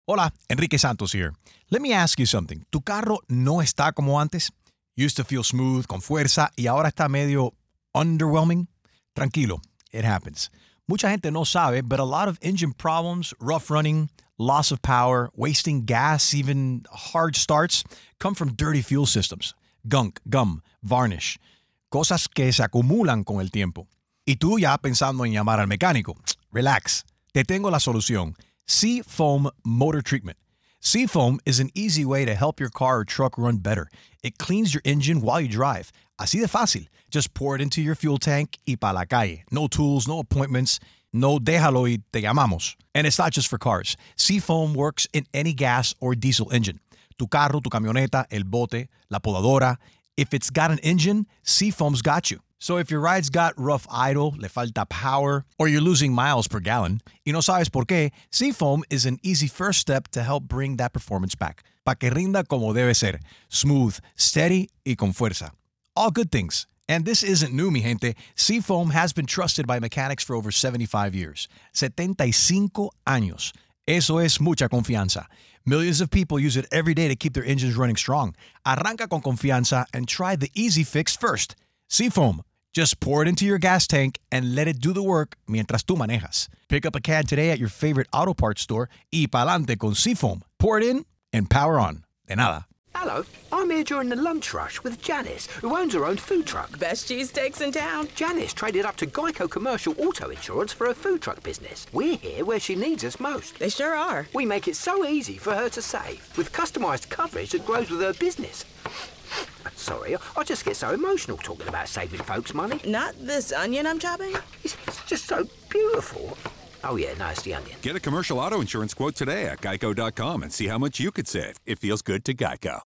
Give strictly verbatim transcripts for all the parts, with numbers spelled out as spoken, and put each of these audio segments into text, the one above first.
Hola, Enrique Santos here. Let me ask you something. ¿Tu carro no está como antes? Used to feel smooth, con fuerza, y ahora está medio underwhelming? Tranquilo, it happens. Mucha gente no sabe, but a lot of engine problems, rough running, loss of power, wasting gas, even hard starts, come from dirty fuel systems. Gunk, gum, varnish. Cosas que se acumulan con el tiempo. Y tú ya pensando en llamar al mecánico. Relax. Te tengo la solución. Seafoam Motor Treatment. Seafoam is an easy way to help your car or truck run better. It cleans your engine while you drive. Así de fácil. Just pour it into your fuel tank y pa' la calle. No tools, no appointments. No déjalo y te llamamos. And it's not just for cars. Seafoam works in any gas or diesel engine. Tu carro, tu camioneta, el bote, la podadora. If it's got an engine, Seafoam's got you. So if your ride's got rough idle, le falta power, or you're losing miles per gallon, y no sabes por qué, Seafoam is an easy first step to help bring that performance back. Pa' que rinda como debe ser. Smooth, steady, y con fuerza. All good things. And this isn't new, mi gente. Seafoam has been trusted by mechanics for over seventy-five years. setenta y cinco años. Eso es mucha confianza. Millions of people use it every day to keep their engines running strong. Arranca con confianza and try the easy fix first. Seafoam. Just pour it into your gas tank and let it do the work mientras tú manejas. Pick up a can today at your favorite auto parts store y pa'lante con Seafoam. Pour it in and power on. De nada. Hello, I'm here during the lunch rush with Janice, who owns her own food truck. Best cheesesteaks in town. Janice traded up to Geico Commercial Auto Insurance for her food truck business. We're here where she needs us most. They sure are. We make it so easy for her to save, with customized coverage that grows with her business. Sorry, I just get so emotional talking about saving folks money. Not this onion I'm chopping? It's, it's just so beautiful. Oh yeah, no, it's the onion. Get a commercial auto insurance quote today at geico dot com and see how much you could save. It feels good to Geico.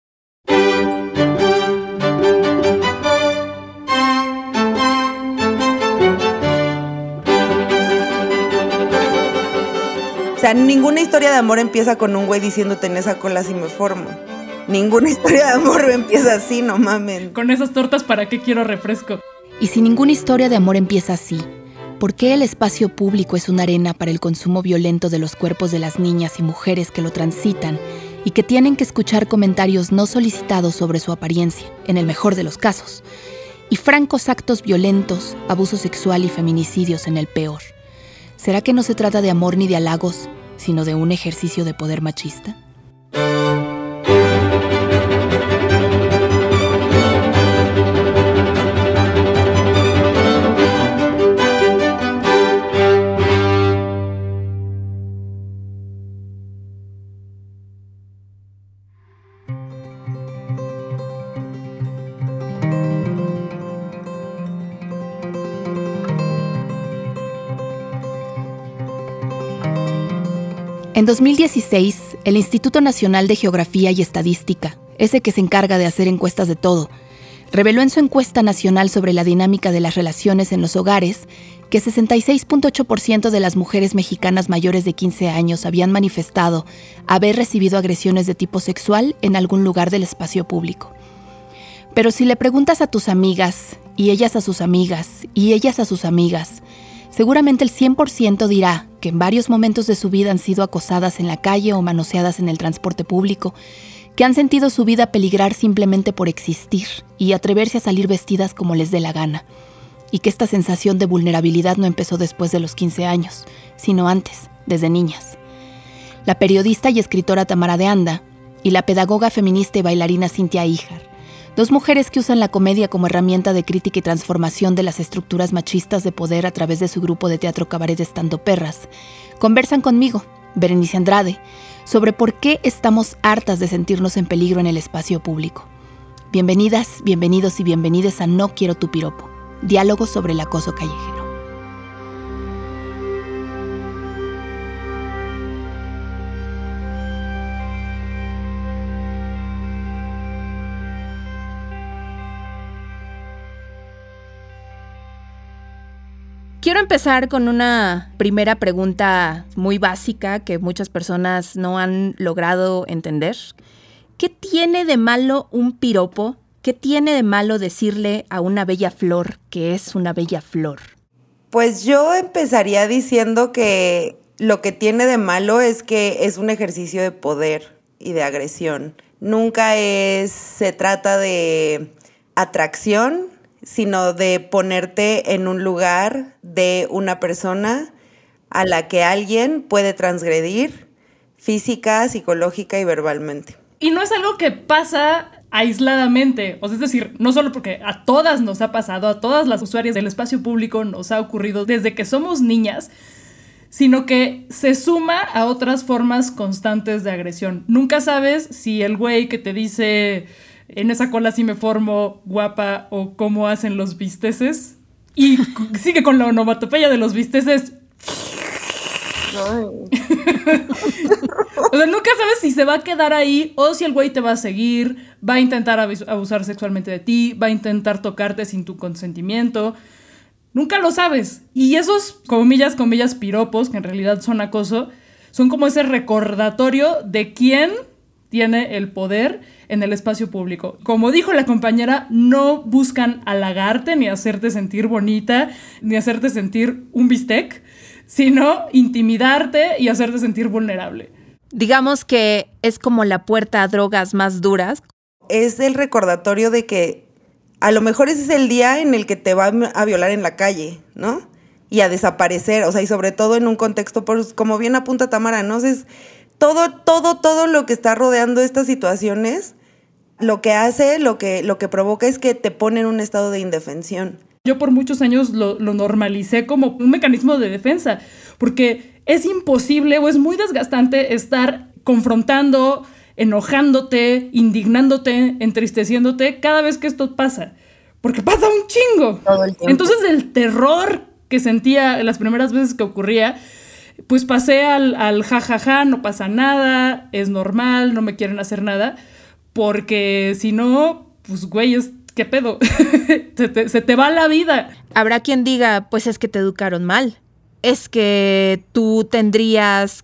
O sea, ninguna historia de amor empieza con un güey diciéndote en esa cola si me formo. Ninguna historia de amor empieza así, no mamen. Con esas tortas, ¿para qué quiero refresco? Y si ninguna historia de amor empieza así, ¿por qué el espacio público es una arena para el consumo violento de los cuerpos de las niñas y mujeres que lo transitan y que tienen que escuchar comentarios no solicitados sobre su apariencia, en el mejor de los casos, y francos actos violentos, abuso sexual y feminicidios en el peor? ¿Será que no se trata de amor ni de halagos, sino de un ejercicio de poder machista? En dos mil dieciséis, el Instituto Nacional de Geografía y Estadística, ese que se encarga de hacer encuestas de todo, reveló en su encuesta nacional sobre la dinámica de las relaciones en los hogares que sesenta y seis punto ocho por ciento de las mujeres mexicanas mayores de quince años habían manifestado haber recibido agresiones de tipo sexual en algún lugar del espacio público. Pero si le preguntas a tus amigas, y ellas a sus amigas, y ellas a sus amigas, seguramente el cien por ciento dirá que en varios momentos de su vida han sido acosadas en la calle o manoseadas en el transporte público, que han sentido su vida peligrar simplemente por existir y atreverse a salir vestidas como les dé la gana, y que esta sensación de vulnerabilidad no empezó después de los quince años, sino antes, desde niñas. La periodista y escritora Tamara de Anda y la pedagoga feminista y bailarina Cintia Híjar, dos mujeres que usan la comedia como herramienta de crítica y transformación de las estructuras machistas de poder a través de su grupo de teatro cabaret Estandoperras, conversan conmigo, Berenice Andrade, sobre por qué estamos hartas de sentirnos en peligro en el espacio público. Bienvenidas, bienvenidos y bienvenides a No Quiero Tu Piropo, diálogo sobre el acoso callejero. Quiero empezar con una primera pregunta muy básica que muchas personas no han logrado entender. ¿Qué tiene de malo un piropo? ¿Qué tiene de malo decirle a una bella flor que es una bella flor? Pues yo empezaría diciendo que lo que tiene de malo es que es un ejercicio de poder y de agresión. Nunca es, se trata de atracción, sino de ponerte en un lugar de una persona a la que alguien puede transgredir física, psicológica y verbalmente. Y no es algo que pasa aisladamente, o sea, es decir, no solo porque a todas nos ha pasado, a todas las usuarias del espacio público nos ha ocurrido desde que somos niñas, sino que se suma a otras formas constantes de agresión. Nunca sabes si el güey que te dice en esa cola sí me formo, guapa, o cómo hacen los bisteces, y sigue con la onomatopeya de los bisteces. O sea, nunca sabes si se va a quedar ahí o si el güey te va a seguir, va a intentar abusar sexualmente de ti, va a intentar tocarte sin tu consentimiento. Nunca lo sabes. Y esos, comillas, comillas, piropos, que en realidad son acoso, son como ese recordatorio de quién tiene el poder en el espacio público. Como dijo la compañera, no buscan halagarte, ni hacerte sentir bonita, ni hacerte sentir un bistec, sino intimidarte y hacerte sentir vulnerable. Digamos que es como la puerta a drogas más duras. Es el recordatorio de que a lo mejor ese es el día en el que te va a violar en la calle, ¿no? Y a desaparecer, o sea, y sobre todo en un contexto, pues, como bien apunta Tamara, ¿no? O sea, es todo, todo, todo lo que está rodeando estas situaciones, lo que hace, lo que, lo que provoca es que te pone en un estado de indefensión. Yo por muchos años lo, lo normalicé como un mecanismo de defensa, porque es imposible o es muy desgastante estar confrontando, enojándote, indignándote, entristeciéndote cada vez que esto pasa, porque pasa un chingo. Todo el tiempo. Entonces el terror que sentía las primeras veces que ocurría, pues pasé al, al jajaja, ja, ja, no pasa nada, es normal, no me quieren hacer nada, porque si no, pues güey, es ¿qué pedo? se, te, se te va la vida. Habrá quien diga, pues es que te educaron mal. Es que tú tendrías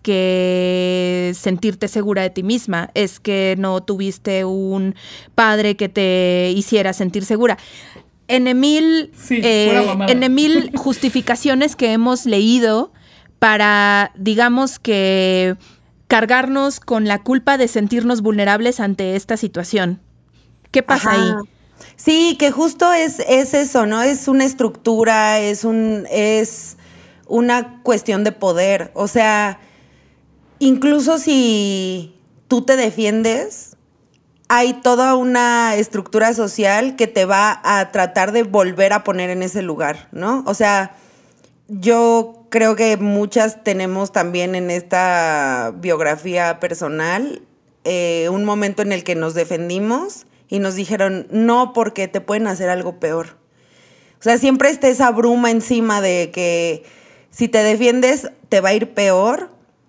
que sentirte segura de ti misma. Es que no tuviste un padre que te hiciera sentir segura. En mil, sí, eh, en mil justificaciones que hemos leído para, digamos que, cargarnos con la culpa de sentirnos vulnerables ante esta situación. ¿Qué pasa Ajá. ahí? Sí, que justo es, es eso, ¿no? Es una estructura, es un, es una cuestión de poder. O sea, incluso si tú te defiendes, hay toda una estructura social que te va a tratar de volver a poner en ese lugar, ¿no? O sea, yo creo que muchas tenemos también en esta biografía personal eh, un momento en el que nos defendimos y nos dijeron, no, porque te pueden hacer algo peor. O sea, siempre está esa bruma encima de que si te defiendes te va a ir peor,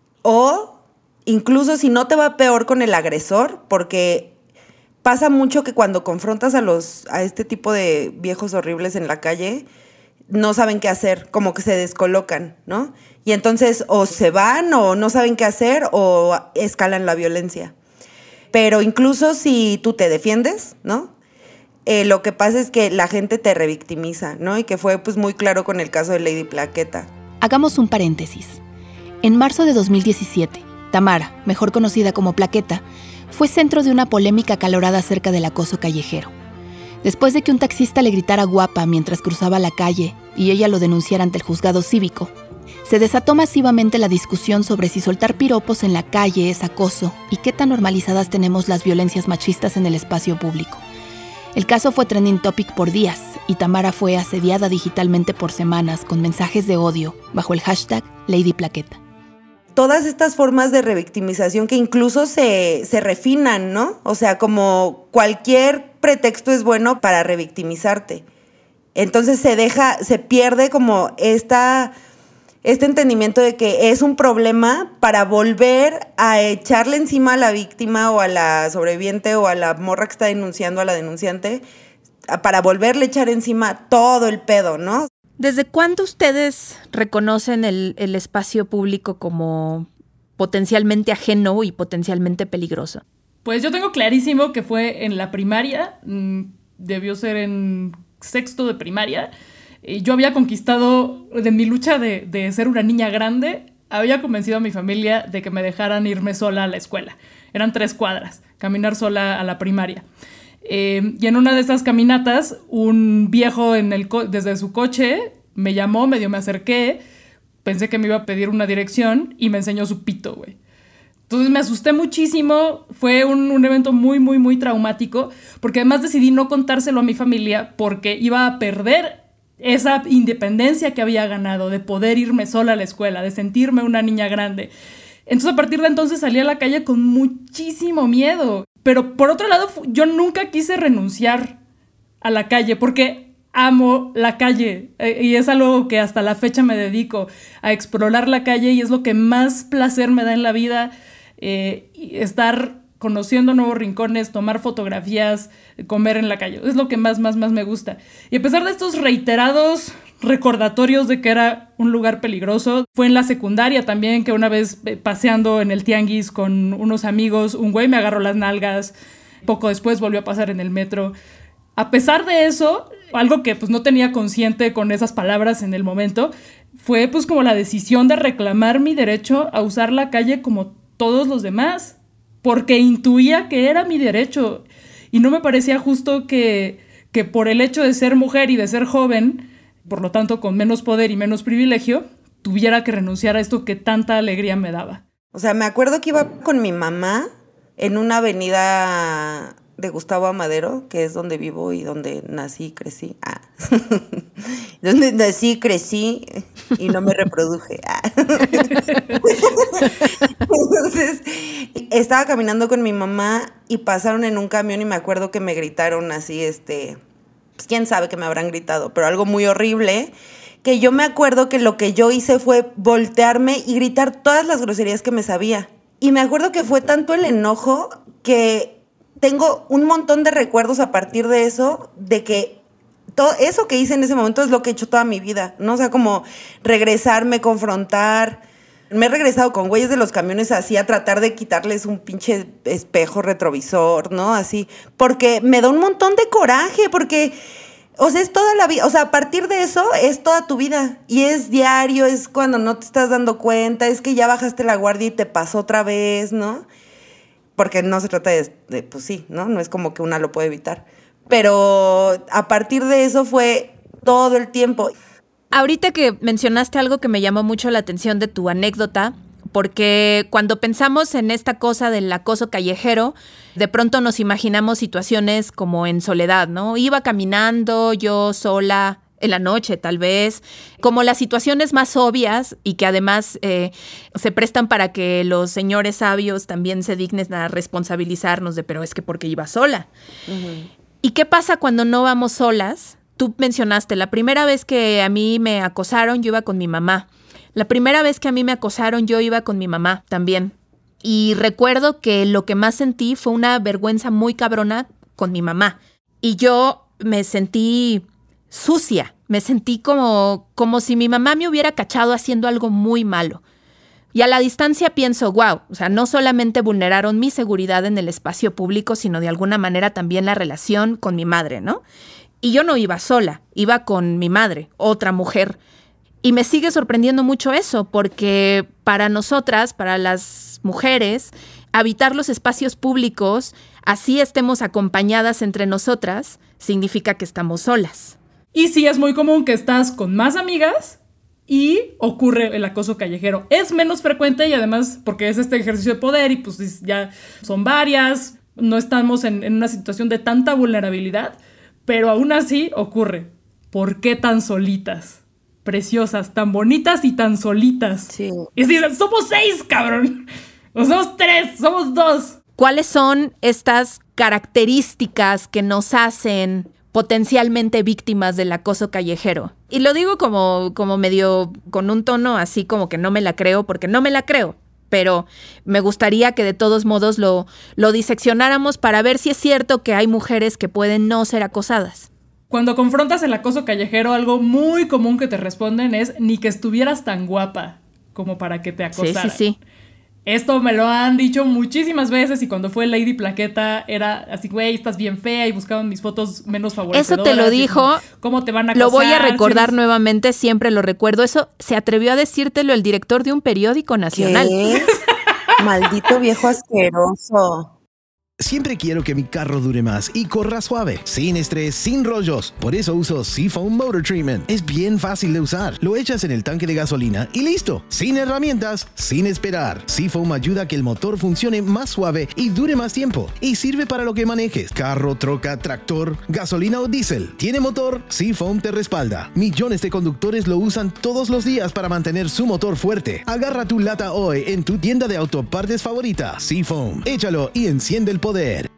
o incluso si no te va peor con el agresor, porque pasa mucho que cuando confrontas a, los, a este tipo de viejos horribles en la calle, no saben qué hacer, como que se descolocan, ¿no? Y entonces o se van o no saben qué hacer o escalan la violencia. Pero incluso si tú te defiendes, ¿no? Eh, lo que pasa es que la gente te revictimiza, ¿no? Y que fue pues muy claro con el caso de Lady Plaqueta. Hagamos un paréntesis. En marzo de dos mil diecisiete, Tamara, mejor conocida como Plaqueta, fue centro de una polémica acalorada acerca del acoso callejero. Después de que un taxista le gritara guapa mientras cruzaba la calle y ella lo denunciara ante el juzgado cívico, se desató masivamente la discusión sobre si soltar piropos en la calle es acoso y qué tan normalizadas tenemos las violencias machistas en el espacio público. El caso fue trending topic por días y Tamara fue asediada digitalmente por semanas con mensajes de odio bajo el hashtag Lady Plaqueta. Todas estas formas de revictimización que incluso se, se refinan, ¿no? O sea, como cualquier pretexto es bueno para revictimizarte. Entonces se deja, se pierde como esta... este entendimiento de que es un problema para volver a echarle encima a la víctima o a la sobreviviente o a la morra que está denunciando a la denunciante, para volverle a echar encima todo el pedo, ¿no? ¿Desde cuándo ustedes reconocen el, el espacio público como potencialmente ajeno y potencialmente peligroso? Pues yo tengo clarísimo que fue en la primaria, debió ser en sexto de primaria. Yo había conquistado de mi lucha de, de ser una niña grande, había convencido a mi familia de que me dejaran irme sola a la escuela. Eran tres cuadras, caminar sola a la primaria. Eh, y en una de esas caminatas, un viejo en el co- desde su coche me llamó, medio me acerqué, pensé que me iba a pedir una dirección y me enseñó su pito, güey. Entonces me asusté muchísimo, fue un, un evento muy, muy, muy traumático, porque además decidí no contárselo a mi familia porque iba a perder esa independencia que había ganado, de poder irme sola a la escuela, de sentirme una niña grande. Entonces a partir de entonces salí a la calle con muchísimo miedo. Pero por otro lado, yo nunca quise renunciar a la calle porque amo la calle eh, y es algo que hasta la fecha me dedico a explorar la calle y es lo que más placer me da en la vida, eh, estar conociendo nuevos rincones, tomar fotografías, comer en la calle. Es lo que más, más, más me gusta. Y a pesar de estos reiterados recordatorios de que era un lugar peligroso, fue en la secundaria también que una vez paseando en el tianguis con unos amigos, un güey me agarró las nalgas, poco después volvió a pasar en el metro. A pesar de eso, algo que pues no tenía consciente con esas palabras en el momento, fue pues como la decisión de reclamar mi derecho a usar la calle como todos los demás, porque intuía que era mi derecho y no me parecía justo que, que por el hecho de ser mujer y de ser joven, por lo tanto con menos poder y menos privilegio, tuviera que renunciar a esto que tanta alegría me daba. O sea, me acuerdo que iba con mi mamá en una avenida de Gustavo Amadero, que es donde vivo y donde nací y crecí. Ah. Donde nací y crecí y no me reproduje. Ah. Entonces, estaba caminando con mi mamá y pasaron en un camión y me acuerdo que me gritaron así, este, pues quién sabe que me habrán gritado, pero algo muy horrible, que yo me acuerdo que lo que yo hice fue voltearme y gritar todas las groserías que me sabía. Y me acuerdo que fue tanto el enojo que tengo un montón de recuerdos a partir de eso, de que todo eso que hice en ese momento es lo que he hecho toda mi vida, ¿no? O sea, como regresarme, confrontar. Me he regresado con güeyes de los camiones así a tratar de quitarles un pinche espejo retrovisor, ¿no? Así, porque me da un montón de coraje, porque, o sea, es toda la vida, o sea, a partir de eso es toda tu vida. Y es diario, es cuando no te estás dando cuenta, es que ya bajaste la guardia y te pasó otra vez, ¿no? Porque no se trata de, de, pues sí, ¿no? No es como que una lo puede evitar. Pero a partir de eso fue todo el tiempo. Ahorita que mencionaste algo que me llamó mucho la atención de tu anécdota, porque cuando pensamos en esta cosa del acoso callejero, de pronto nos imaginamos situaciones como en soledad, ¿no? Iba caminando yo sola en la noche, tal vez, como las situaciones más obvias y que además eh, se prestan para que los señores sabios también se dignen a responsabilizarnos de, pero es que porque iba sola. Uh-huh. ¿Y qué pasa cuando no vamos solas? Tú mencionaste, la primera vez que a mí me acosaron, yo iba con mi mamá. La primera vez que a mí me acosaron, yo iba con mi mamá también. Y recuerdo que lo que más sentí fue una vergüenza muy cabrona con mi mamá. Y yo me sentí sucia, me sentí como, como si mi mamá me hubiera cachado haciendo algo muy malo. Y a la distancia pienso, wow, o sea, no solamente vulneraron mi seguridad en el espacio público, sino de alguna manera también la relación con mi madre, ¿no? Y yo no iba sola, iba con mi madre, otra mujer. Y me sigue sorprendiendo mucho eso, porque para nosotras, para las mujeres, habitar los espacios públicos, así estemos acompañadas entre nosotras, significa que estamos solas. Y sí, es muy común que estás con más amigas y ocurre el acoso callejero. Es menos frecuente y además porque es este ejercicio de poder y pues ya son varias, no estamos en, en una situación de tanta vulnerabilidad, pero aún así ocurre. ¿Por qué tan solitas? Preciosas, tan bonitas y tan solitas. Sí. Y dicen, somos seis, cabrón. O somos tres, somos dos. ¿Cuáles son estas características que nos hacen potencialmente víctimas del acoso callejero? Y lo digo como, como medio con un tono así como que no me la creo, porque no me la creo. Pero me gustaría que de todos modos lo, lo diseccionáramos para ver si es cierto que hay mujeres que pueden no ser acosadas. Cuando confrontas el acoso callejero, algo muy común que te responden es ni que estuvieras tan guapa como para que te acosaran. Sí, sí, sí. Esto me lo han dicho muchísimas veces y cuando fue Lady Plaqueta era así, güey, estás bien fea y buscaban mis fotos menos favorecedoras. Eso te lo dijo. Como, ¿cómo te van a acosar? Lo voy a recordar ¿Sí? nuevamente, siempre lo recuerdo. Eso se atrevió a decírtelo el director de un periódico nacional. ¿Qué? Maldito viejo asqueroso. Siempre quiero que mi carro dure más y corra suave, sin estrés, sin rollos. Por eso uso Seafoam Motor Treatment. Es bien fácil de usar. Lo echas en el tanque de gasolina y listo. Sin herramientas, sin esperar. Seafoam ayuda a que el motor funcione más suave y dure más tiempo. Y sirve para lo que manejes. Carro, troca, tractor, gasolina o diésel. ¿Tiene motor? Seafoam te respalda. Millones de conductores lo usan todos los días para mantener su motor fuerte. Agarra tu lata hoy en tu tienda de autopartes favorita. Seafoam. Échalo y enciende el poder. There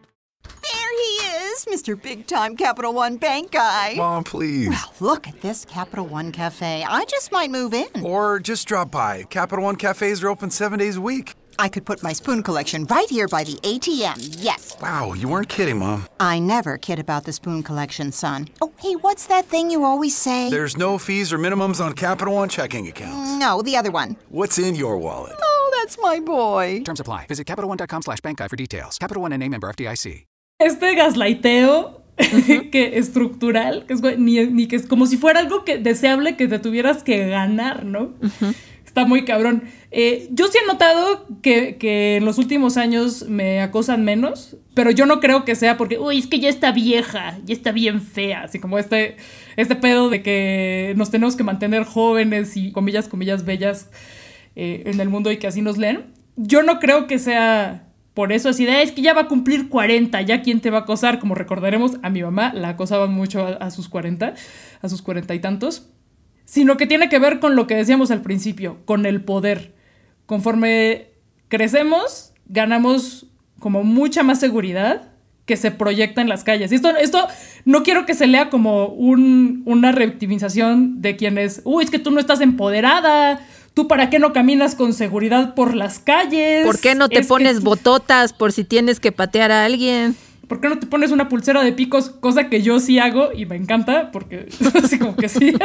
he is, Mister Big Time Capital One Bank guy. Mom, please. Well, look at this Capital One Cafe. I just might move in. Or just drop by. Capital One cafes are open seven days a week. I could put my spoon collection right here by the A T M, yes. Wow, you weren't kidding, Mom. I never kid about the spoon collection, son. Oh, hey, what's that thing you always say? There's no fees or minimums on Capital One checking accounts. No, the other one. What's in your wallet? Oh, that's my boy. Terms apply. Visit CapitalOne.com slash bank guy for details. Capital One N A member F D I C. Este gaslighteo uh-huh. que estructural, que es ni, ni que es como si fuera algo que deseable que te tuvieras que ganar, ¿no? Uh-huh. Está muy cabrón. Eh, yo sí he notado que, que en los últimos años me acosan menos, pero yo no creo que sea porque, uy, es que ya está vieja, ya está bien fea, así como este, este pedo de que nos tenemos que mantener jóvenes y comillas, comillas, bellas eh, en el mundo y que así nos leen. Yo no creo que sea por eso, así de, es que ya va a cumplir cuarenta, ya quién te va a acosar. Como recordaremos, a mi mamá la acosaban mucho a, a sus cuarenta, a sus cuarenta y tantos. Sino que tiene que ver con lo que decíamos al principio, con el poder. Conforme crecemos, ganamos como mucha más seguridad que se proyecta en las calles. Y esto, esto no quiero que se lea como un, una revictimización de quienes, uy, es que tú no estás empoderada, tú para qué no caminas con seguridad por las calles. ¿Por qué no te es pones que... bototas por si tienes que patear a alguien? ¿Por qué no te pones una pulsera de picos? Cosa que yo sí hago y me encanta, porque así como que sí...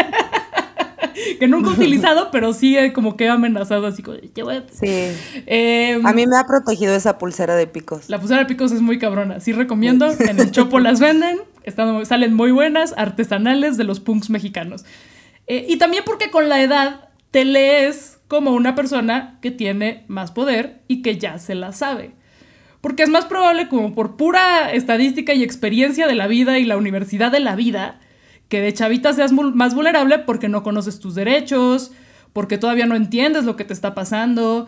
que nunca he utilizado, pero sí he como que he amenazado así como, te voy a... Sí. Eh, a mí me ha protegido esa pulsera de picos. La pulsera de picos es muy cabrona. Sí recomiendo. En el Chopo las venden. Están, salen muy buenas, artesanales de los punks mexicanos. Eh, y también porque con la edad te lees como una persona que tiene más poder y que ya se la sabe. Porque es más probable, como por pura estadística y experiencia de la vida y la universidad de la vida, que de chavita seas más vulnerable porque no conoces tus derechos, porque todavía no entiendes lo que te está pasando,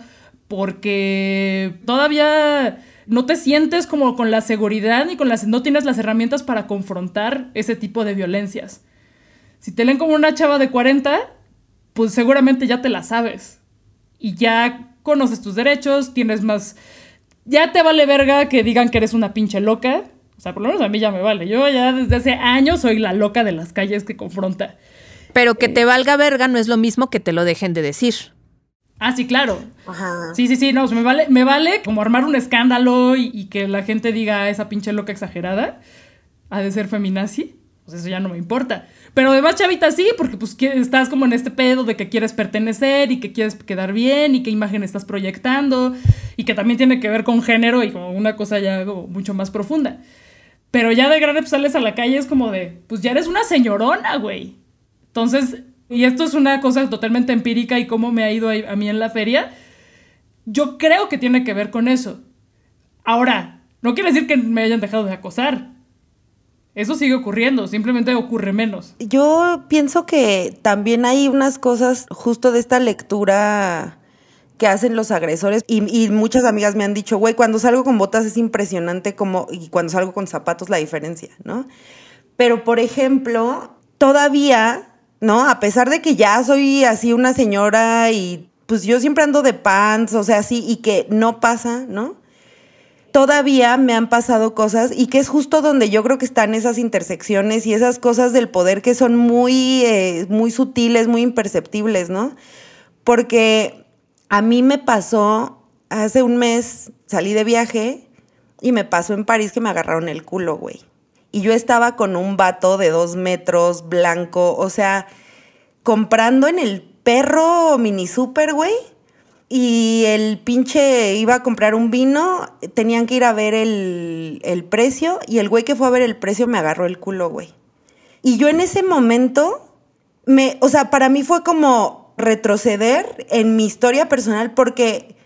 porque todavía no te sientes como con la seguridad ni con las, no tienes las herramientas para confrontar ese tipo de violencias. Si te leen como una chava de cuarenta, pues seguramente ya te la sabes. Y ya conoces tus derechos, tienes más... Ya te vale verga que digan que eres una pinche loca. O sea, por lo menos a mí ya me vale. Yo ya desde hace años soy la loca de las calles que confronta. Pero que te valga verga no es lo mismo que te lo dejen de decir. Ah, sí, claro. Ajá. Sí, sí, sí. No, me vale, me vale como armar un escándalo y, y que la gente diga esa pinche loca exagerada. Ha de ser feminazi. Pues eso ya no me importa. Pero además, chavita, sí, porque pues estás como en este pedo de que quieres pertenecer y que quieres quedar bien y qué imagen estás proyectando y que también tiene que ver con género y como una cosa ya como mucho más profunda. Pero ya de grande pues sales a la calle es como de, pues ya eres una señorona, güey. Entonces, y esto es una cosa totalmente empírica y cómo me ha ido a, a mí en la feria, yo creo que tiene que ver con eso. Ahora, no quiere decir que me hayan dejado de acosar. Eso sigue ocurriendo, simplemente ocurre menos. Yo pienso que también hay unas cosas justo de esta lectura que hacen los agresores y, y muchas amigas me han dicho, güey, cuando salgo con botas es impresionante como, y cuando salgo con zapatos la diferencia, ¿no? Pero, por ejemplo, todavía, ¿no? A pesar de que ya soy así una señora y pues yo siempre ando de pants, o sea, así, y que no pasa, ¿no? Todavía me han pasado cosas y que es justo donde yo creo que están esas intersecciones y esas cosas del poder que son muy, eh, muy sutiles, muy imperceptibles, ¿no? Porque a mí me pasó, hace un mes salí de viaje y me pasó en París que me agarraron el culo, güey. Y yo estaba con un vato de dos metros, blanco, o sea, comprando en el perro mini super, güey. y el pinche iba a comprar un vino, tenían que ir a ver el, el precio y el güey que fue a ver el precio me agarró el culo, güey. Y yo en ese momento, me, o sea, para mí fue como retroceder en mi historia personal porque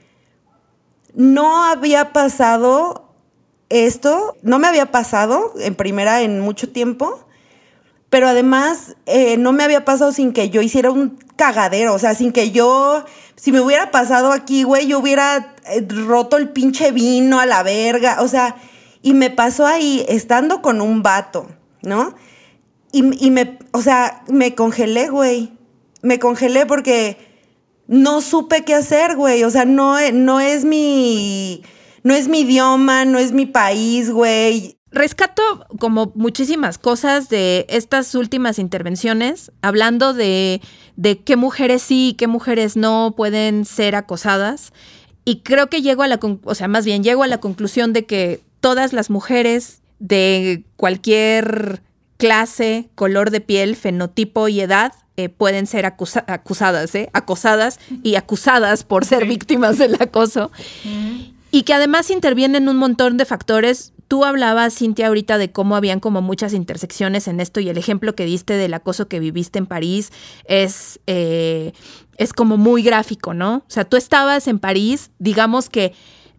no había pasado esto, no me había pasado en primera en mucho tiempo, pero además eh, no me había pasado sin que yo hiciera un cagadero, o sea, sin que yo, si me hubiera pasado aquí, güey, yo hubiera eh, roto el pinche vino a la verga, o sea, y me pasó ahí estando con un vato, ¿no? Y, y me, o sea, me congelé, güey, me congelé porque no supe qué hacer, güey, o sea, no, no es mi, no es mi idioma, no es mi país, güey. Rescato como muchísimas cosas de estas últimas intervenciones, hablando de, de qué mujeres sí y qué mujeres no pueden ser acosadas. Y creo que llego a la, o sea, más bien llego a la conclusión de que todas las mujeres de cualquier clase, color de piel, fenotipo y edad eh, pueden ser acusa- acusadas, ¿eh? acosadas y acusadas por ser sí. víctimas del acoso. Mm. Y que además intervienen un montón de factores. Tú hablabas, Cintia, ahorita de cómo habían como muchas intersecciones en esto y el ejemplo que diste del acoso que viviste en París es, eh, es como muy gráfico, ¿no? O sea, tú estabas en París, digamos que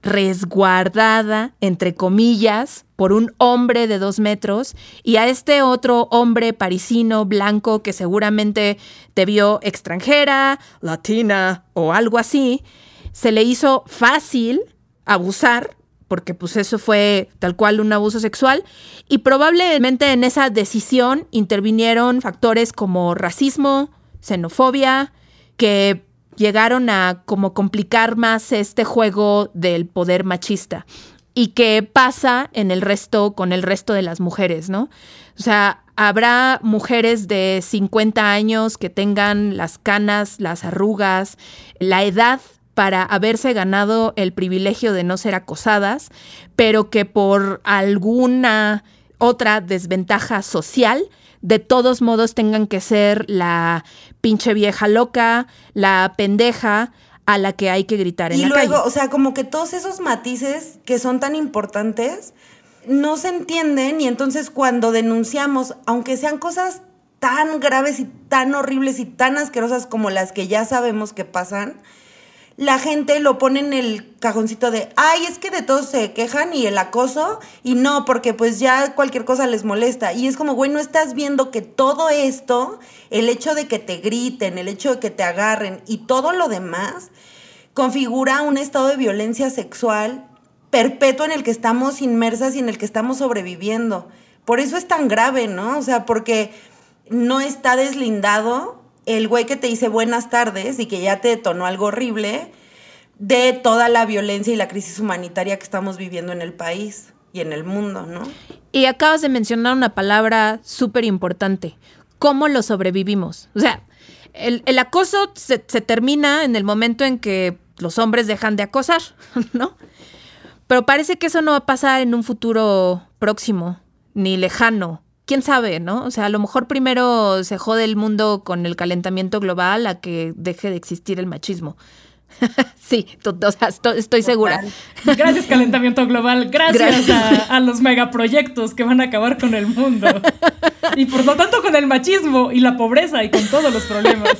resguardada, entre comillas, por un hombre de dos metros y a este otro hombre parisino blanco que seguramente te vio extranjera, latina o algo así, se le hizo fácil abusar, porque pues eso fue tal cual un abuso sexual, y probablemente en esa decisión intervinieron factores como racismo, xenofobia, que llegaron a como complicar más este juego del poder machista y que pasa en el resto, con el resto de las mujeres, ¿no? O sea, habrá mujeres de cincuenta años que tengan las canas, las arrugas, la edad para haberse ganado el privilegio de no ser acosadas, pero que por alguna otra desventaja social, de todos modos tengan que ser la pinche vieja loca, la pendeja a la que hay que gritar en y la luego, calle. O sea, como que todos esos matices que son tan importantes no se entienden y entonces cuando denunciamos, aunque sean cosas tan graves y tan horribles y tan asquerosas como las que ya sabemos que pasan, la gente lo pone en el cajoncito de, ay, es que de todos se quejan y el acoso, y no, porque pues ya cualquier cosa les molesta. Y es como, güey, no estás viendo que todo esto, el hecho de que te griten, el hecho de que te agarren y todo lo demás, configura un estado de violencia sexual perpetuo en el que estamos inmersas y en el que estamos sobreviviendo. Por eso es tan grave, ¿no? O sea, porque no está deslindado el güey que te dice buenas tardes y que ya te detonó algo horrible de toda la violencia y la crisis humanitaria que estamos viviendo en el país y en el mundo, ¿no? Y acabas de mencionar una palabra súper importante, ¿cómo lo sobrevivimos? O sea, el, el acoso se, se termina en el momento en que los hombres dejan de acosar, ¿no? Pero parece que eso no va a pasar en un futuro próximo, ni lejano. ¿Quién sabe, no? O sea, a lo mejor primero se jode el mundo con el calentamiento global a que deje de existir el machismo. Sí, to- o sea, estoy, estoy segura. Gracias, calentamiento global. Gracias, Gracias. A, a los megaproyectos que van a acabar con el mundo. Y por lo tanto con el machismo y la pobreza y con todos los problemas.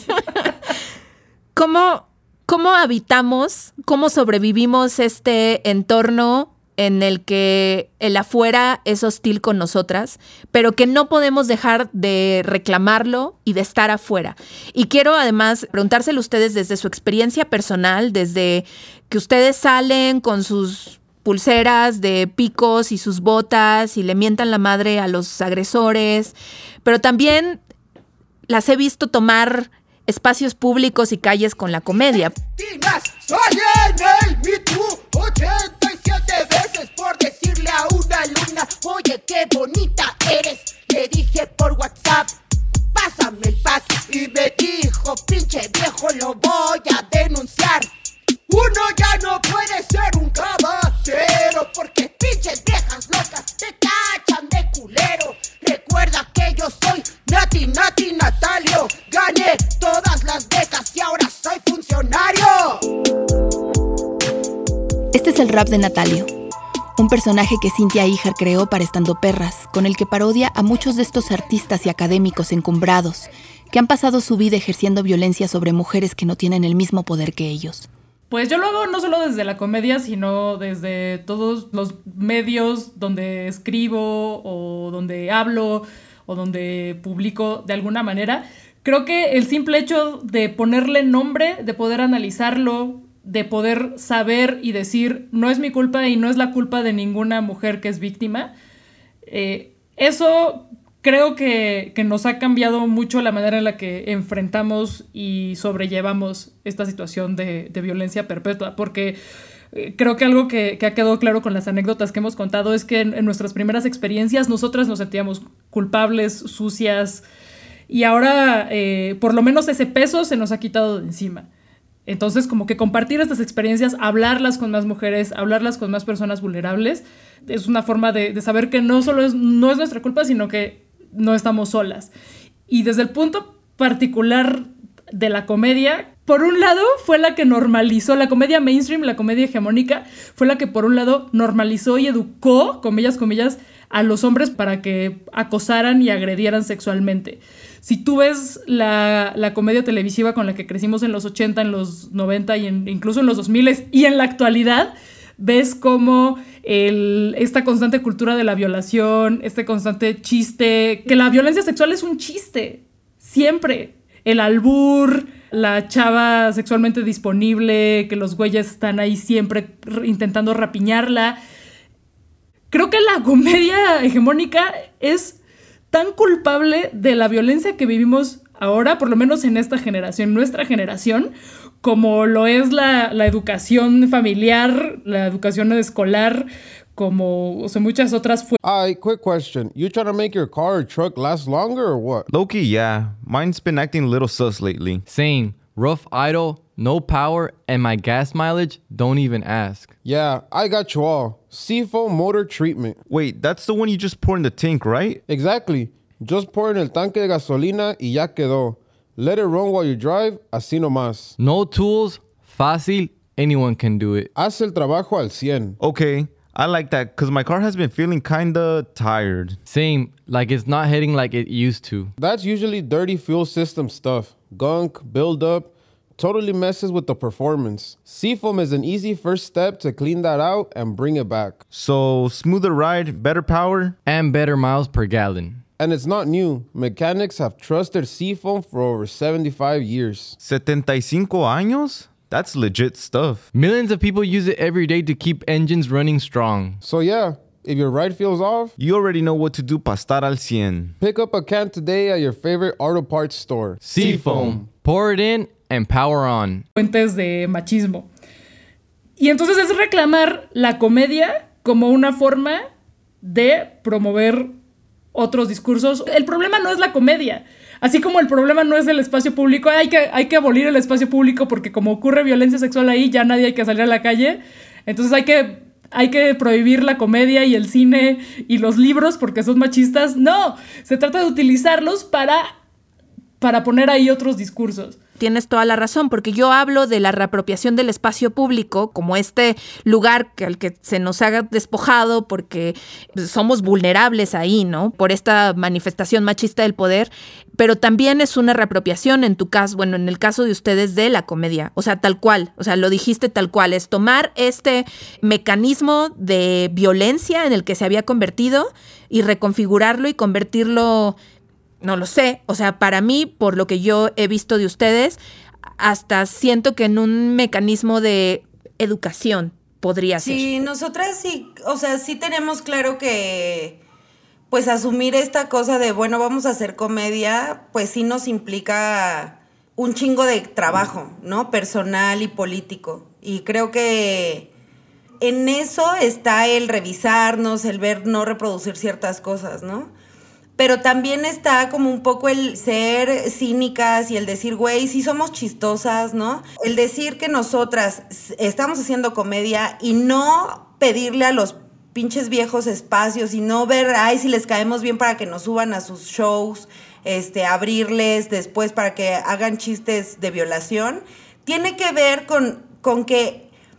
¿Cómo, cómo habitamos, cómo sobrevivimos este entorno en el que el afuera es hostil con nosotras, pero que no podemos dejar de reclamarlo y de estar afuera? Y quiero además preguntárselo a ustedes desde su experiencia personal, desde que ustedes salen con sus pulseras de picos y sus botas y le mientan la madre a los agresores, pero también las he visto tomar espacios públicos y calles con la comedia. Soy en el Me Too ochenta y siete veces por decirle a una alumna, oye, qué bonita eres. Le dije por WhatsApp, pásame el pack, y me dijo, pinche viejo, lo voy a denunciar. Uno ya no puede ser un caballero porque pinches viejas locas te tachan de culero. Recuerda que yo soy Nati, Nati, Natalio. Gané todas las becas y ahora soy funcionario. Rap de Natalio, un personaje que Cynthia Ijar creó para estandoperras, con el que parodia a muchos de estos artistas y académicos encumbrados que han pasado su vida ejerciendo violencia sobre mujeres que no tienen el mismo poder que ellos. Pues yo lo hago no solo desde la comedia, sino desde todos los medios donde escribo o donde hablo o donde publico de alguna manera. Creo que el simple hecho de ponerle nombre, de poder analizarlo, de poder saber y decir no es mi culpa y no es la culpa de ninguna mujer que es víctima, eh, eso creo que, que nos ha cambiado mucho la manera en la que enfrentamos y sobrellevamos esta situación de, de violencia perpetua, porque eh, creo que algo que, que ha quedado claro con las anécdotas que hemos contado es que en, en nuestras primeras experiencias nosotras nos sentíamos culpables, sucias, y ahora eh, por lo menos ese peso se nos ha quitado de encima. Entonces, como que compartir estas experiencias, hablarlas con más mujeres, hablarlas con más personas vulnerables, es una forma de, de saber que no solo es, no es nuestra culpa, sino que no estamos solas. Y desde el punto particular de la comedia, por un lado fue la que normalizó, la comedia mainstream, la comedia hegemónica, fue la que por un lado normalizó y educó, comillas, comillas, a los hombres para que acosaran y agredieran sexualmente. Si tú ves la, la comedia televisiva con la que crecimos en los ochenta, en los noventa y en, incluso en los dos mil y en la actualidad, ves cómo el, esta constante cultura de la violación, este constante chiste, que la violencia sexual es un chiste, siempre. El albur, la chava sexualmente disponible, que los güeyes están ahí siempre intentando rapiñarla. Creo que la comedia hegemónica es tan culpable de la violencia que vivimos ahora, por lo menos en esta generación, nuestra generación, como lo es la, la educación familiar, la educación escolar, como o sea, muchas otras. Fu- Alright, quick question. You trying to make your car or truck last longer or what? Low-key, yeah. Mine's been acting a little sus lately. Same. Rough idle, no power, and my gas mileage, don't even ask. Yeah, I got you all. Seafoam motor treatment. Wait, that's the one you just pour in the tank, right? Exactly. Just pour in el tanque de gasolina y ya quedó. Let it run while you drive, así nomás. No tools, fácil, anyone can do it. Haz el trabajo al cien. Okay, I like that because my car has been feeling kinda tired. Same, like it's not hitting like it used to. That's usually dirty fuel system stuff. Gunk, buildup, totally messes with the performance. Seafoam is an easy first step to clean that out and bring it back. So, smoother ride, better power? And better miles per gallon. And it's not new. Mechanics have trusted Seafoam for over seventy-five years. setenta y cinco años? That's legit stuff. Millions of people use it every day to keep engines running strong. So yeah, if your ride feels off, you already know what to do para estar al cien. Pick up a can today at your favorite auto parts store. Seafoam. Pour it in and power on. Fuentes de machismo. Y entonces es reclamar la comedia como una forma de promover otros discursos. El problema no es la comedia. Así como el problema no es el espacio público, hay que, hay que abolir el espacio público porque como ocurre violencia sexual ahí, ya nadie hay que salir a la calle. Entonces hay que, hay que prohibir la comedia y el cine y los libros porque son machistas. No, se trata de utilizarlos para, para poner ahí otros discursos. Tienes toda la razón, porque yo hablo de la reapropiación del espacio público como este lugar que, al que se nos haga despojado porque somos vulnerables ahí, ¿no? Por esta manifestación machista del poder, pero también es una reapropiación en tu caso, bueno, en el caso de ustedes de la comedia, o sea, tal cual, o sea, lo dijiste tal cual, es tomar este mecanismo de violencia en el que se había convertido y reconfigurarlo y convertirlo. No lo sé, o sea, para mí, por lo que yo he visto de ustedes, hasta siento que en un mecanismo de educación podría ser. Sí, nosotras sí, o sea, sí tenemos claro que, pues, asumir esta cosa de, bueno, vamos a hacer comedia, pues sí nos implica un chingo de trabajo, ¿no? Personal y político. Y creo que en eso está el revisarnos, el ver no reproducir ciertas cosas, ¿no? Pero también está como un poco el ser cínicas y el decir, güey, sí somos chistosas, ¿no? El decir que nosotras estamos haciendo comedia y no pedirle a los pinches viejos espacios y no ver, ay, si les caemos bien para que nos suban a sus shows, este, abrirles después para que hagan chistes de violación, tiene que ver con, con que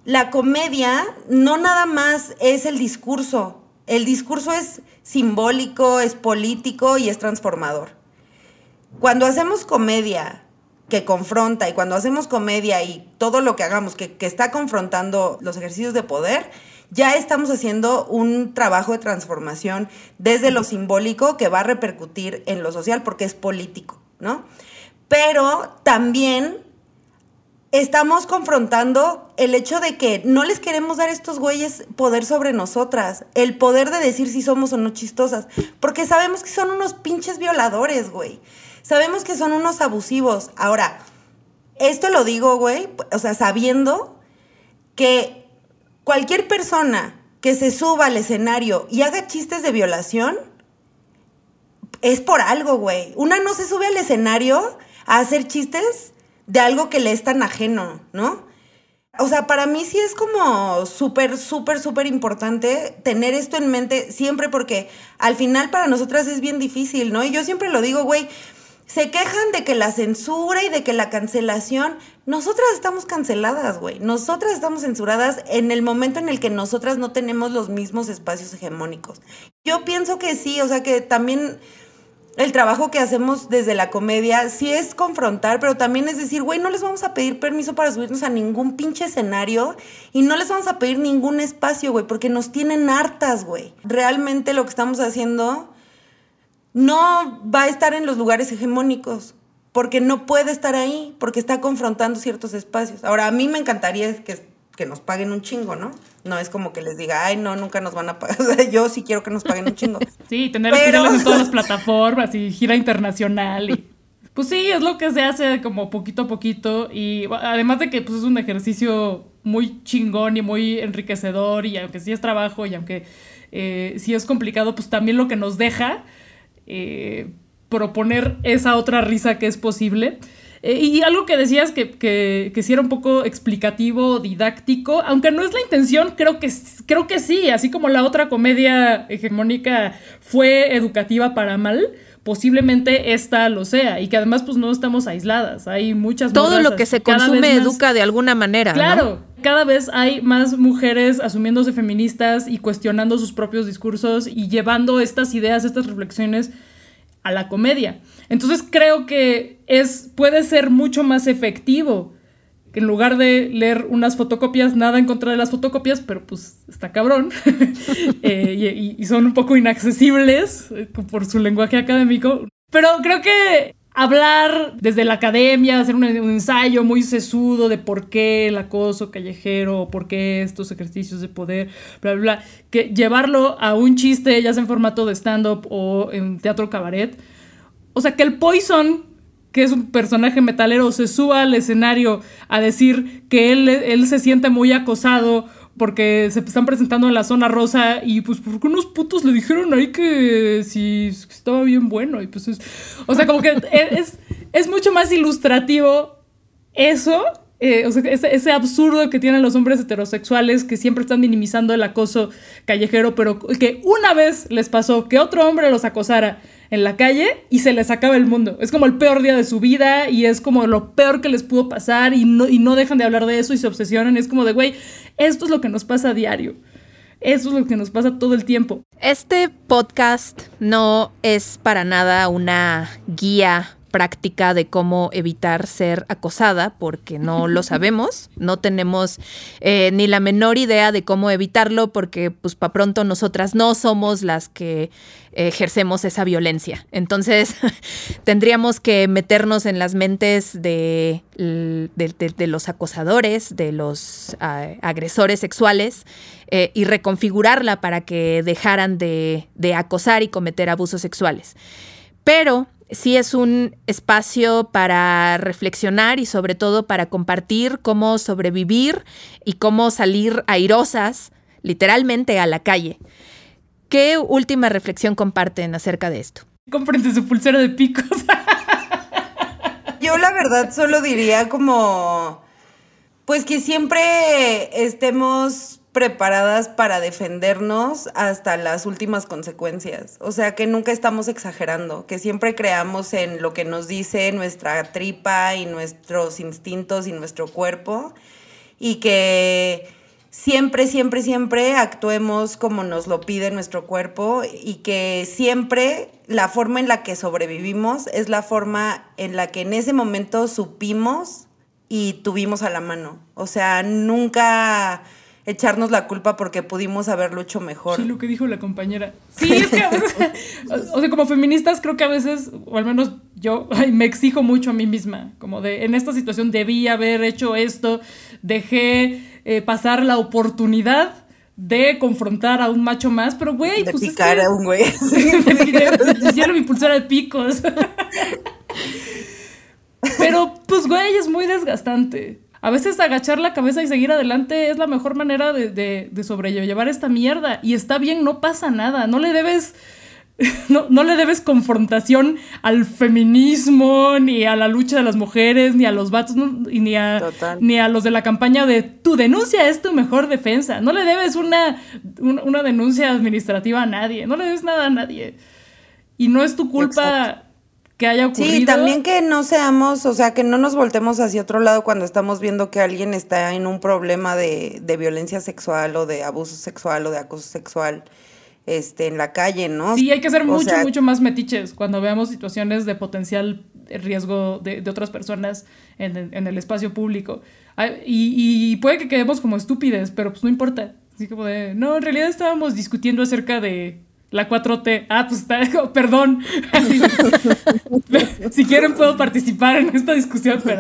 la comedia no nada más es el discurso. El discurso es simbólico, es político y es transformador. Cuando hacemos comedia que confronta y cuando hacemos comedia y todo lo que hagamos que, que está confrontando los ejercicios de poder, ya estamos haciendo un trabajo de transformación desde lo simbólico que va a repercutir en lo social porque es político, ¿no? Pero también estamos confrontando el hecho de que no les queremos dar a estos güeyes poder sobre nosotras, el poder de decir si somos o no chistosas, porque sabemos que son unos pinches violadores, güey. Sabemos que son unos abusivos. Ahora, esto lo digo, güey, o sea, sabiendo que cualquier persona que se suba al escenario y haga chistes de violación es por algo, güey. Una no se sube al escenario a hacer chistes de algo que le es tan ajeno, ¿no? O sea, para mí sí es como súper, súper, súper importante tener esto en mente siempre porque al final para nosotras es bien difícil, ¿no? Y yo siempre lo digo, güey, se quejan de que la censura y de que la cancelación, nosotras estamos canceladas, güey. Nosotras estamos censuradas en el momento en el que nosotras no tenemos los mismos espacios hegemónicos. Yo pienso que sí, o sea que también el trabajo que hacemos desde la comedia sí es confrontar, pero también es decir, güey, no les vamos a pedir permiso para subirnos a ningún pinche escenario y no les vamos a pedir ningún espacio, güey, porque nos tienen hartas, güey. Realmente lo que estamos haciendo no va a estar en los lugares hegemónicos, porque no puede estar ahí, porque está confrontando ciertos espacios. Ahora, a mí me encantaría que, que nos paguen un chingo, ¿no? No es como que les diga, ay, no, nunca nos van a pagar. O sea, yo sí quiero que nos paguen un chingo. Sí, tener Pero... especiales en todas las plataformas y gira internacional. Y... Pues sí, es lo que se hace como poquito a poquito. Y además de que pues, es un ejercicio muy chingón y muy enriquecedor, y aunque sí es trabajo y aunque eh, sí es complicado, pues también lo que nos deja... Eh, proponer esa otra risa que es posible. Eh, y algo que decías que, que, que sí era un poco explicativo, didáctico, aunque no es la intención, creo que, creo que sí, así como la otra comedia hegemónica fue educativa para mal, posiblemente esta lo sea, y que además pues no estamos aisladas, hay muchas todo lo que se consume educa de alguna manera, claro, ¿no? Cada vez hay más mujeres asumiéndose feministas y cuestionando sus propios discursos y llevando estas ideas, estas reflexiones a la comedia. Entonces creo que es, puede ser mucho más efectivo que en lugar de leer unas fotocopias, nada en contra de las fotocopias, pero pues está cabrón, eh, y, y son un poco inaccesibles eh, por su lenguaje académico. Pero creo que hablar desde la academia, hacer un, un ensayo muy sesudo de por qué el acoso callejero, por qué estos ejercicios de poder, bla, bla, bla, que llevarlo a un chiste, ya sea en formato de stand-up o en teatro cabaret. O sea, que el Poison, que es un personaje metalero, se suba al escenario a decir que él, él se siente muy acosado porque se están presentando en la zona rosa y pues porque unos putos le dijeron ahí que si estaba bien bueno y pues es, o sea, como que es, es mucho más ilustrativo eso, eh, o sea, ese, ese absurdo que tienen los hombres heterosexuales que siempre están minimizando el acoso callejero, pero que una vez les pasó que otro hombre los acosara en la calle y se les acaba el mundo. Es como el peor día de su vida y es como lo peor que les pudo pasar y no, y no dejan de hablar de eso y se obsesionan. Es como de, güey, esto es lo que nos pasa a diario. Eso es lo que nos pasa todo el tiempo. Este podcast no es para nada una guía práctica de cómo evitar ser acosada, porque no lo sabemos, no tenemos eh, ni la menor idea de cómo evitarlo, porque pues para pronto nosotras no somos las que ejercemos esa violencia. Entonces tendríamos que meternos en las mentes de, de, de, de los acosadores, de los uh, agresores sexuales eh, y reconfigurarla para que dejaran de, de acosar y cometer abusos sexuales. Pero sí es un espacio para reflexionar y sobre todo para compartir cómo sobrevivir y cómo salir airosas, literalmente, a la calle. ¿Qué última reflexión comparten acerca de esto? Cómprense su pulsera de picos. Yo la verdad solo diría como, pues que siempre estemos preparadas para defendernos hasta las últimas consecuencias. O sea, que nunca estamos exagerando, que siempre creamos en lo que nos dice nuestra tripa y nuestros instintos y nuestro cuerpo, y que siempre, siempre, siempre actuemos como nos lo pide nuestro cuerpo y que siempre la forma en la que sobrevivimos es la forma en la que en ese momento supimos y tuvimos a la mano. O sea, nunca echarnos la culpa porque pudimos haberlo hecho mejor. Sí, lo que dijo la compañera. Sí, es que a veces, o sea, como feministas creo que a veces, o al menos yo, ay, me exijo mucho a mí misma, como de, en esta situación debí haber hecho esto, dejé eh, pasar la oportunidad de confrontar a un macho más, pero güey, de pues picar es que, a un güey. Hicieron mi pulsera de picos. Pero, pues, güey, es muy desgastante. A veces agachar la cabeza y seguir adelante es la mejor manera de, de, de sobrellevar esta mierda. Y está bien, no pasa nada. No le debes... No, no le debes confrontación al feminismo, ni a la lucha de las mujeres, ni a los vatos, no, y ni a, ni a los de la campaña de tu denuncia es tu mejor defensa. No le debes una, una, una denuncia administrativa a nadie. No le debes nada a nadie. Y no es tu culpa... Exacto. Que haya ocurrido. Sí, también que no seamos, o sea, que no nos voltemos hacia otro lado cuando estamos viendo que alguien está en un problema de, de violencia sexual o de abuso sexual o de acoso sexual este, en la calle, ¿no? Sí, hay que ser o mucho, sea, mucho más metiches cuando veamos situaciones de potencial riesgo de, de otras personas en el, en el espacio público. Y, y puede que quedemos como estúpides, pero pues no importa. Así como de, no, en realidad estábamos discutiendo acerca de la cuatro T. Ah, pues está, oh, perdón. Así, si quieren puedo participar en esta discusión, pero...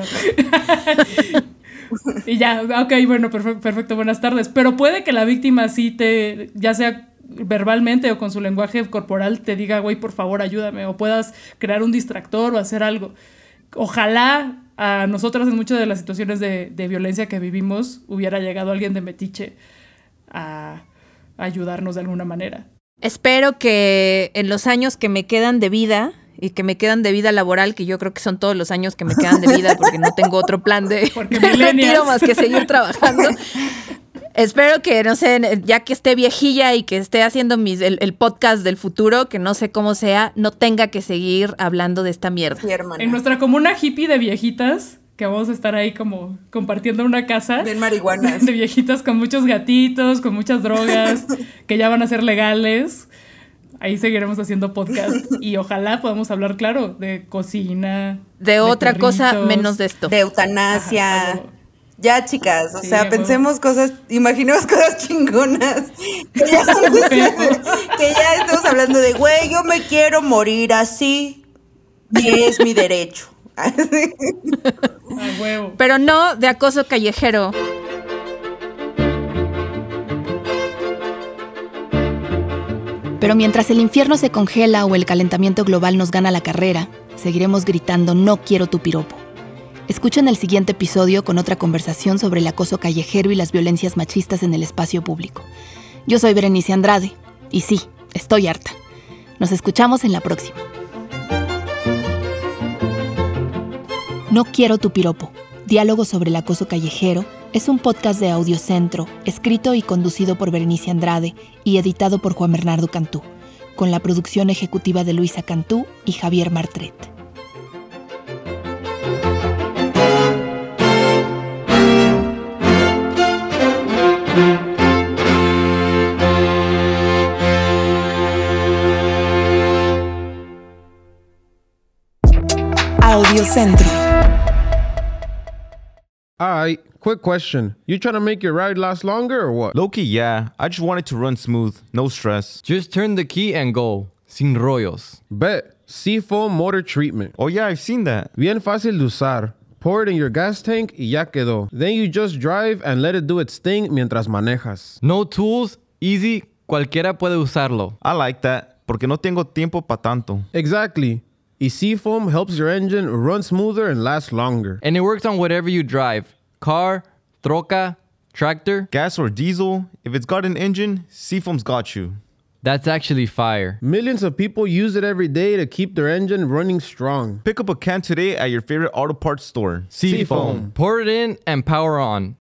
Y ya, ok, bueno, perfecto, perfecto, buenas tardes. Pero puede que la víctima sí te, ya sea verbalmente o con su lenguaje corporal, te diga, güey, por favor, ayúdame. O puedas crear un distractor o hacer algo. Ojalá a nosotras en muchas de las situaciones de, de violencia que vivimos hubiera llegado alguien de metiche a, a ayudarnos de alguna manera. Espero que en los años que me quedan de vida y que me quedan de vida laboral, que yo creo que son todos los años que me quedan de vida porque no tengo otro plan de retiro más que seguir trabajando. Espero que, no sé, ya que esté viejilla y que esté haciendo mis, el, el podcast del futuro, que no sé cómo sea, no tenga que seguir hablando de esta mierda. Sí, hermana. En nuestra comuna hippie de viejitas, que vamos a estar ahí como compartiendo una casa. Bien marihuanas. De viejitas con muchos gatitos, con muchas drogas, que ya van a ser legales. Ahí seguiremos haciendo podcast y ojalá podamos hablar, claro, de cocina. De, de otra perritos, cosa menos de esto. De eutanasia. Ajá, ya, chicas, o sí, sea, pensemos bueno. cosas, imaginemos cosas chingonas. Que ya, que ya estamos hablando de, güey, yo me quiero morir así y es mi derecho. A huevo. Pero no de acoso callejero. Pero mientras el infierno se congela o el calentamiento global nos gana la carrera, seguiremos gritando no quiero tu piropo. Escuchen el siguiente episodio con otra conversación sobre el acoso callejero y las violencias machistas en el espacio público. Yo soy Berenice Andrade y sí, estoy harta. Nos escuchamos en la próxima. No quiero tu piropo. Diálogo sobre el acoso callejero es un podcast de Audiocentro, escrito y conducido por Berenice Andrade y editado por Juan Bernardo Cantú, con la producción ejecutiva de Luisa Cantú y Javier Martret. Audiocentro. Alright, quick question. You trying to make your ride last longer or what? Low-key, yeah. I just want it to run smooth. No stress. Just turn the key and go. Sin rollos. Bet. Seafoam Motor Treatment. Oh yeah, I've seen that. Bien fácil de usar. Pour it in your gas tank y ya quedó. Then you just drive and let it do its thing mientras manejas. No tools, easy, cualquiera puede usarlo. I like that, porque no tengo tiempo pa' tanto. Exactly. Y Seafoam helps your engine run smoother and last longer. And it works on whatever you drive. Car, troca, tractor. Gas or diesel. If it's got an engine, Seafoam's got you. That's actually fire. Millions of people use it every day to keep their engine running strong. Pick up a can today at your favorite auto parts store. Seafoam. Pour it in and power on.